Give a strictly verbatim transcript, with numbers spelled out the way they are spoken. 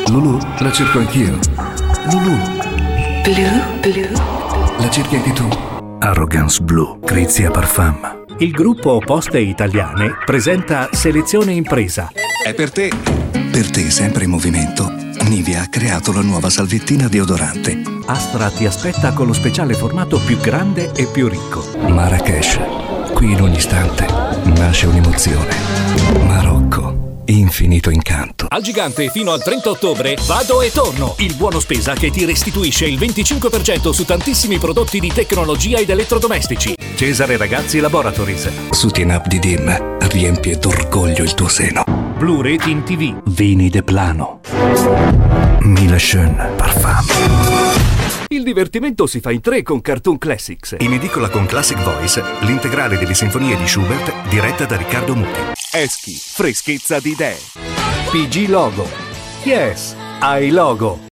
Lulu, la cerco anch'io. Lulu. Blue, blue. La cerchi anche tu. Arrogance Blue, Crizia Parfum. Il gruppo Poste Italiane presenta Selezione Impresa. È per te. Per te sempre in movimento. Nivea ha creato la nuova salviettina deodorante. Astra ti aspetta con lo speciale formato più grande e più ricco. Marrakesh. Qui in ogni istante nasce un'emozione. Marocco. Infinito incanto. Al Gigante fino al trenta ottobre vado e torno. Il buono spesa che ti restituisce il venticinque per cento su tantissimi prodotti di tecnologia ed elettrodomestici. Cesare Ragazzi Laboratories. Sutinab di Dim riempie d'orgoglio il tuo seno. Blu Rating T V. Vini de Plano. Mille Schön Parfum. Il divertimento si fa in tre con Cartoon Classics. In edicola con Classic Voice, l'integrale delle sinfonie di Schubert diretta da Riccardo Muti. Eschi, freschezza di idee. P G Logo. Yes, hai logo.